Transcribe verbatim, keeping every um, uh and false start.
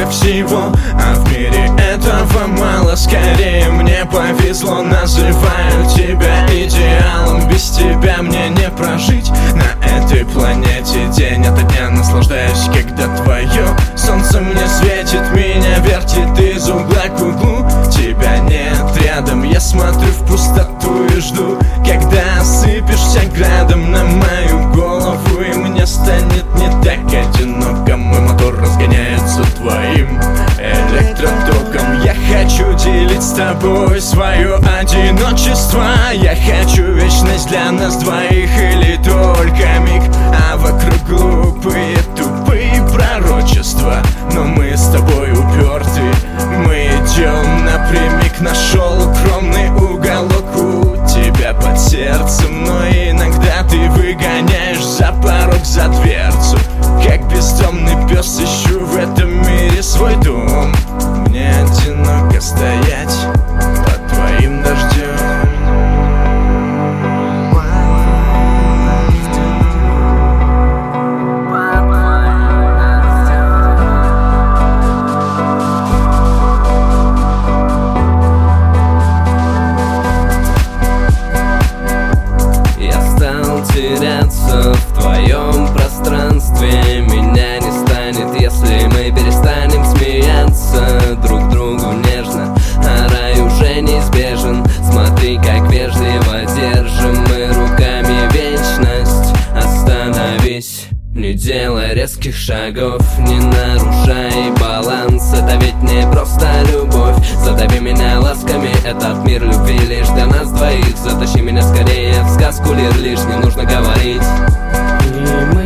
больше всего, а в мире этого мало. Скорее мне повезло, называю тебя идеалом. Без тебя мне не прожить на этой планете. День ото дня наслаждаюсь, когда твое солнце мне светит, меня вертит из угла к углу. Тебя нет рядом, я смотрю в пустоту и жду, когда осыпешься градом на мою голову, и мне станет не так одиноко. Мой мотор разгоняется твоим электротоком. Я хочу делить с тобой свое одиночество. Я хочу вечность для нас двоих или только миг, а вокруг глупые, тупые пророчества. Но мы с тобой уперты, мы идем напрямик. Нашел укромный уголок у тебя под сердцем, но иногда ты выгоняешь за порог, за дверцу. Как бездомный пес ищу в этом мире свой дом. Мне одиноко стоять под твоим дождем. Теряться в твоем пространстве. Меня не станет, если мы перестанем смеяться друг другу нежно, а рай уже неизбежен. Смотри, как вежливо держим мы руками вечность. Остановись, не делай резких шагов, не нарушай баланс. Это ведь не просто любовь. Задави меня ласками, этот мир любви лишь для нас двоих. Затащи меня скорее в сказку, лишь не нужно говорить. И мы